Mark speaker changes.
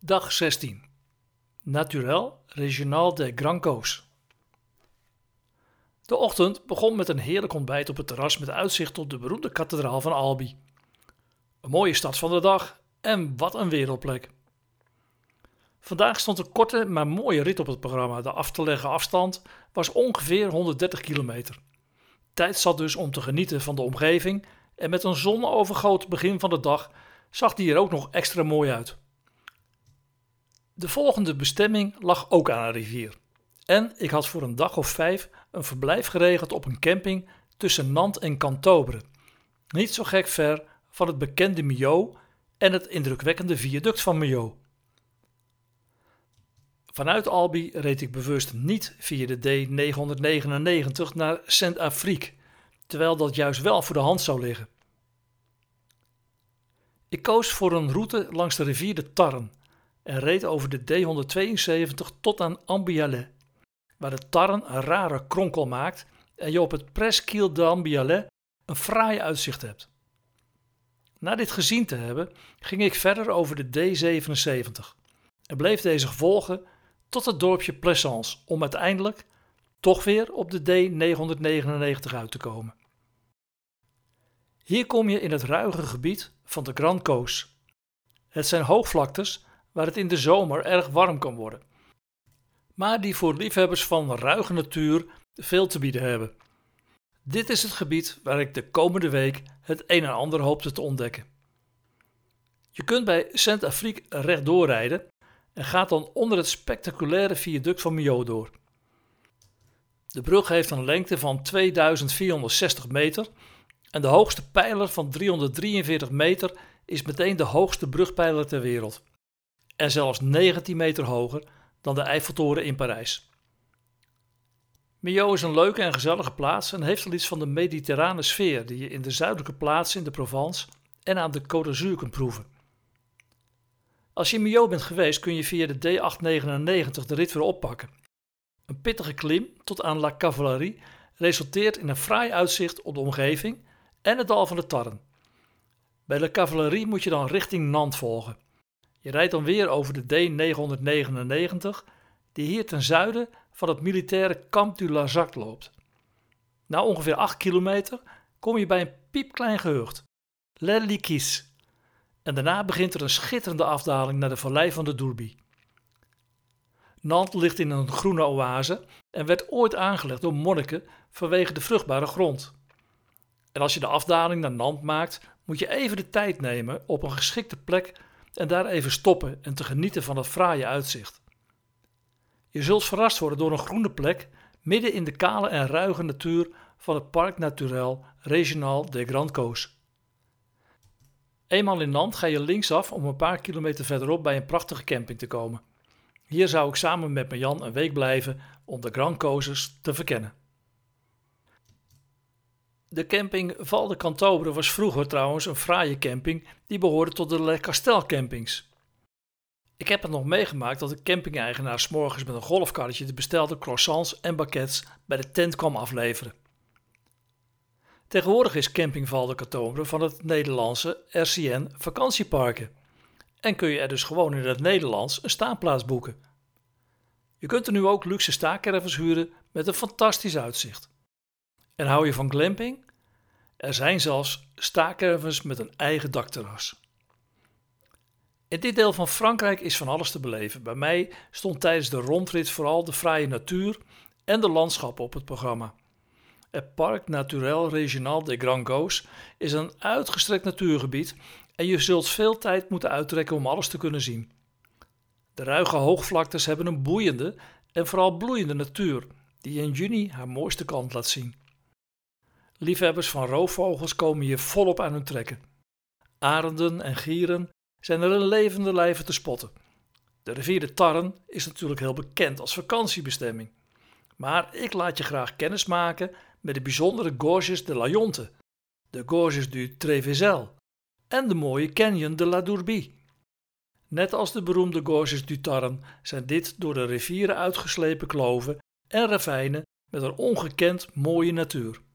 Speaker 1: Dag 16. Naturel Régional des Grands Causse. De ochtend begon met een heerlijk ontbijt op het terras met uitzicht op de beroemde kathedraal van Albi. Een mooie start van de dag en wat een wereldplek. Vandaag stond een korte maar mooie rit op het programma. De af te leggen afstand was ongeveer 130 kilometer. Tijd zat dus om te genieten van de omgeving en met een zonovergoten begin van de dag zag die er ook nog extra mooi uit. De volgende bestemming lag ook aan een rivier. En ik had voor een dag of 5 een verblijf geregeld op een camping tussen Nantes en Cantobre. Niet zo gek ver van het bekende Millau en het indrukwekkende viaduct van Millau. Vanuit Albi reed ik bewust niet via de D999 naar Saint-Affrique, terwijl dat juist wel voor de hand zou liggen. Ik koos voor een route langs de rivier de Tarn en reed over de D172 tot aan Ambialet, waar de Tarn een rare kronkel maakt en je op het Presqu'île d'Ambialet een fraai uitzicht hebt. Na dit gezien te hebben, ging ik verder over de D77 en bleef deze volgen tot het dorpje Plaisance om uiteindelijk toch weer op de D999 uit te komen. Hier kom je in het ruige gebied van de Grande Causse. Het zijn hoogvlaktes waar het in de zomer erg warm kan worden, maar die voor liefhebbers van ruige natuur veel te bieden hebben. Dit is het gebied waar ik de komende week het een en ander hoopte te ontdekken. Je kunt bij Saint-Affrique rechtdoor rijden en gaat dan onder het spectaculaire viaduct van Millau door. De brug heeft een lengte van 2460 meter en de hoogste pijler van 343 meter is meteen de hoogste brugpijler ter wereld. En zelfs 19 meter hoger dan de Eiffeltoren in Parijs. Millau is een leuke en gezellige plaats en heeft al iets van de mediterrane sfeer die je in de zuidelijke plaatsen in de Provence en aan de Côte d'Azur kunt proeven. Als je in Millau bent geweest kun je via de D899 de rit weer oppakken. Een pittige klim tot aan La Cavalerie resulteert in een fraai uitzicht op de omgeving en het dal van de Tarn. Bij La Cavalerie moet je dan richting Nantes volgen. Je rijdt dan weer over de D999 die hier ten zuiden van het militaire Camp du Larzac loopt. Na ongeveer 8 kilometer kom je bij een piepklein gehucht, Les Liquis. En daarna begint er een schitterende afdaling naar de vallei van de Dourbie. Nantes ligt in een groene oase en werd ooit aangelegd door monniken vanwege de vruchtbare grond. En als je de afdaling naar Nantes maakt, moet je even de tijd nemen op een geschikte plek en daar even stoppen en te genieten van het fraaie uitzicht. Je zult verrast worden door een groene plek midden in de kale en ruige natuur van het Parc Naturel Régional des Grands Causse. Eenmaal in Nantes ga je linksaf om een paar kilometer verderop bij een prachtige camping te komen. Hier zou ik samen met mijn Jan een week blijven om de Grands Causses te verkennen. De camping Val de Cantobre was vroeger trouwens een fraaie camping die behoorde tot de Le Castel campings. Ik heb het nog meegemaakt dat de camping-eigenaar 's morgens met een golfkarretje de bestelde croissants en baguettes bij de tent kwam afleveren. Tegenwoordig is camping Val de Cantobre van het Nederlandse RCN Vakantieparken en kun je er dus gewoon in het Nederlands een staanplaats boeken. Je kunt er nu ook luxe staakervens huren met een fantastisch uitzicht. En hou je van glamping? Er zijn zelfs staakervens met een eigen dakterras. In dit deel van Frankrijk is van alles te beleven. Bij mij stond tijdens de rondrit vooral de fraaie natuur en de landschappen op het programma. Het Parc Naturel Régional des Grands Causse is een uitgestrekt natuurgebied en je zult veel tijd moeten uittrekken om alles te kunnen zien. De ruige hoogvlaktes hebben een boeiende en vooral bloeiende natuur die in juni haar mooiste kant laat zien. Liefhebbers van roofvogels komen hier volop aan hun trekken. Arenden en gieren zijn er in levende lijven te spotten. De rivier de Tarn is natuurlijk heel bekend als vakantiebestemming. Maar ik laat je graag kennis maken met de bijzondere Gorges de Layonte, de Gorges du Trevezel en de mooie Canyon de la Dourbie. Net als de beroemde Gorges du Tarn zijn dit door de rivieren uitgeslepen kloven en ravijnen met een ongekend mooie natuur.